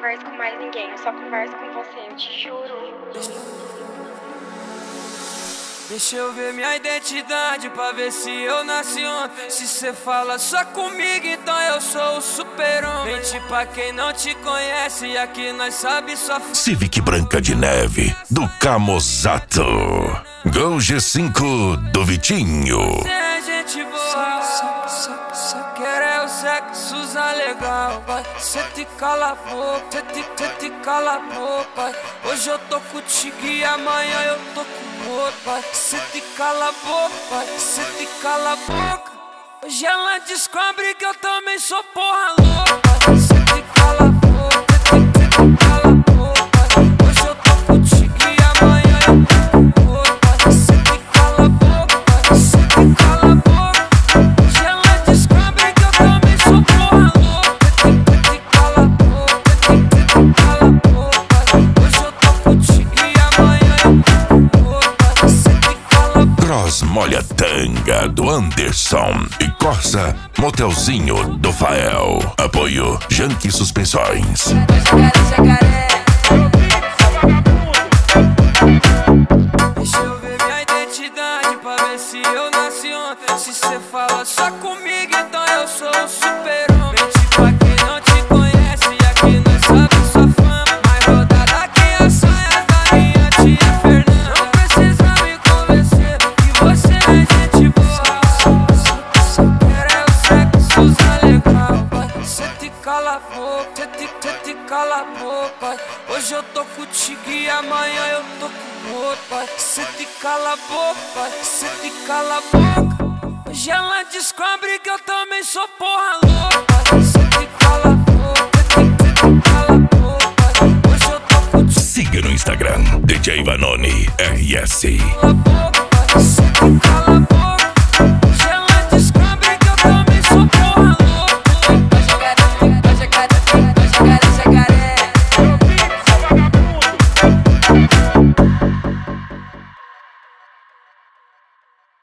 converso com mais ninguém, eu só converso com você, eu te juro. Deixa eu ver minha identidade pra ver se eu nasci ontem. Se cê fala só comigo, então eu sou o super-homem. Mente pra quem não te conhece e aqui nós sabe só Civic Branca de Neve, do Camozato. Gol G5 do Vitinho. Cê é gente boa, só quer é o sexo legal, vai. Cê te cala a boca, cê te cala a boca. Hoje eu tô contigo e amanhã eu tô com outro, vai. Cê te cala a boca, cê te cala a boca. Hoje ela descobre que eu também sou porra louca. Cê te cala a boca, cê te cala a boca. Hoje eu tô contigo e amanhã eu tô com outro, vai. Cê te cala a boca, cê te cala a boca. Hoje ela descobre que eu também sou porra louca. Cê te cala a boca, cê te cala a boca. Hoje eu tô contigo e amanhã eu tô com outro, vai. Cê te cala a boca. Cross Molha Tanga, do Anderson. E Corsa Motelzinho, do Fael. Apoio Janque Suspensões. Deixa eu ver minha identidade pra ver se eu nasci ontem. Se cê fala só comigo, então eu sou o super-homem. Mente pra quem não te conhece e aqui nós sabe sua fama. Mais rodada que a saia da minha tia Fernanda. Não precisa me convencer que você é gente boa. Só quer é o sexo legal, vai. Cê te cala a boca, cê te cala a boca. Hoje eu tô contigo e amanhã eu tô com outro, vai. Cê te cala a boca, cê te cala a boca. Hoje ela descobre que eu também sou porra louca. Cê te cala a boca, cê te cala a boca. Hoje eu tô contigo. Siga no Instagram, DJ Vanoni RS. Cala a boca, cê te cala a boca.